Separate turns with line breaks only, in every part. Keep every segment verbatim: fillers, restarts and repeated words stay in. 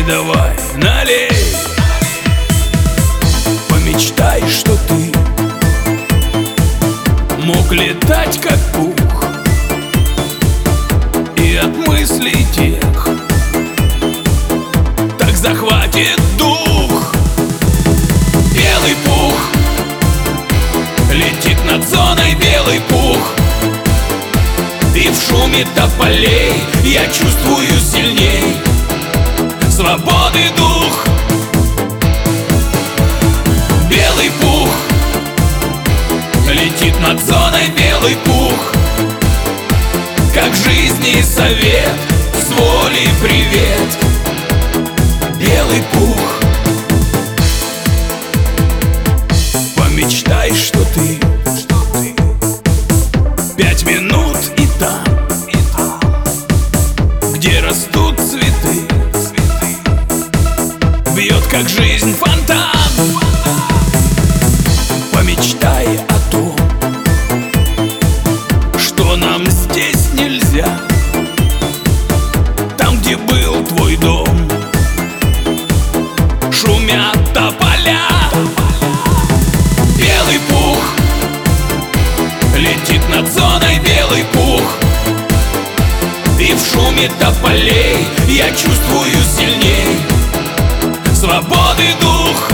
давай, налей. Помечтай, что ты мог летать как пух, и от мыслей тех так захватит дух. Белый пух летит над зоной, белый пух, и в шуме тополей я чувствую сильней свободы дух. Белый пух летит над зоной, белый пух, как жизни совет, с волей привет. Белый пух. Помечтай, что ты, что ты пять минут и там, и там, где растут цветы, цветы, бьет как жизнь фонтан. Помечтай о том, что нам здесь нельзя, там, где был твой дом, шумят тополя. Белый пух летит над зоной, белый пух, и в шуме тополей я чувствую сильней свободы дух.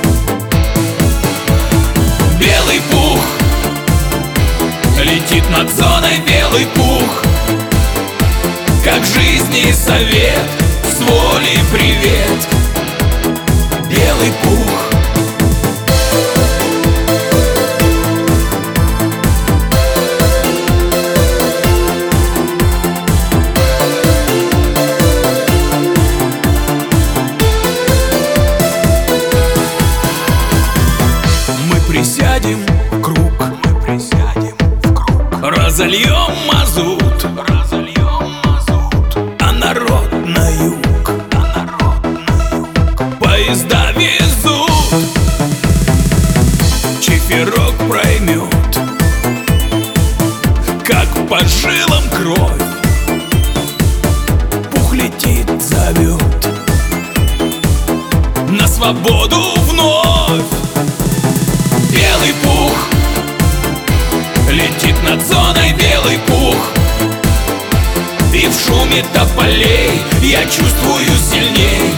Белый пух летит над зоной, белый пух, как жизни совет, с волей привет. Белый пух. Присядем в круг, мы присядем в круг, разольем мазут, разольем мазут, а народ на юг, а народ на юг, поезда везут, чиферок проймет, как по жилам кровь, пух летит, зовет на свободу вновь. Белый пух летит над зоной, белый пух, и в шуме тополей я чувствую сильней